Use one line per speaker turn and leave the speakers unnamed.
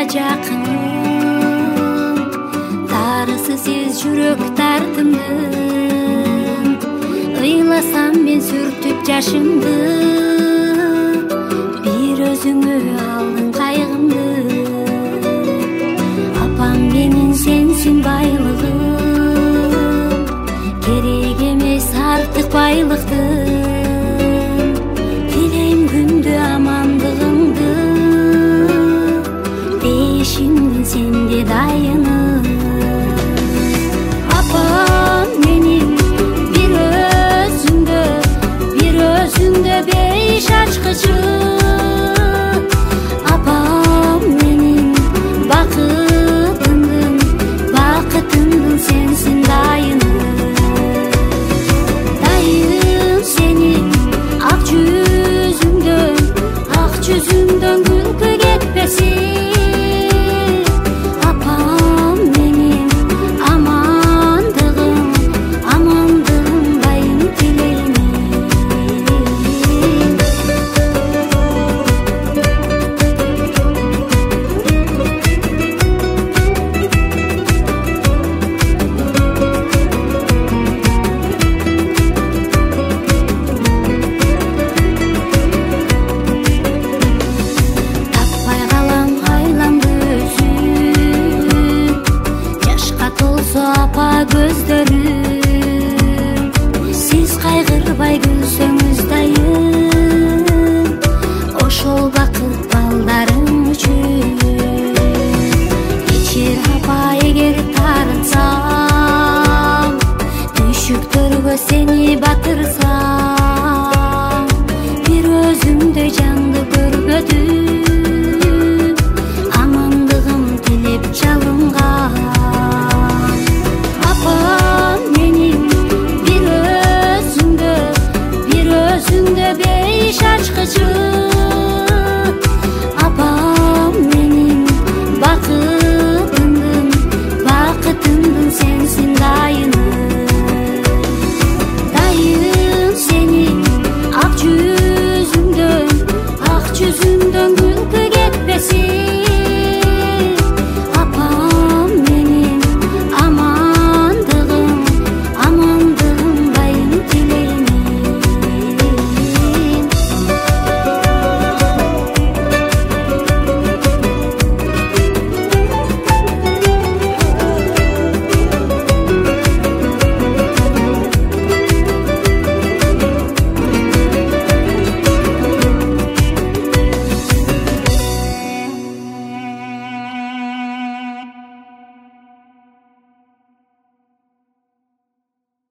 жакын, дарысы сиз жүрөк тартымдын. Ыйласам мен сүртүп жашымды, бир өзүңө алдың кайгымды. Апам менин сенсиң байлыгым, керек эмес артык байлыктын. Дилейм күндө амандыгыңды, бешиңдин сенде дайыным. Апам менин бир өзүңдө бейиш ачкычы. Апам менин бакытымдын сенсиң дайыным. Дайым сенин ак жүзүңдөн күлкү кетпесин. Апам менин амандыгым дайым тилеймин. Таппай калам айланды өзүм, жашка толсо апа көздөрүм. Сиз кайгырбай күлсөңүз дайым, ошол бакыт балдарым үчүн. Кечир апа эгер таарынсам, түйшүктөргө сени батырсам, бир өзүмдөй жанды көрбөдүм, амандыгым тилеп жалынган. Апам менин бир өзүңдө бейиш ачкычы.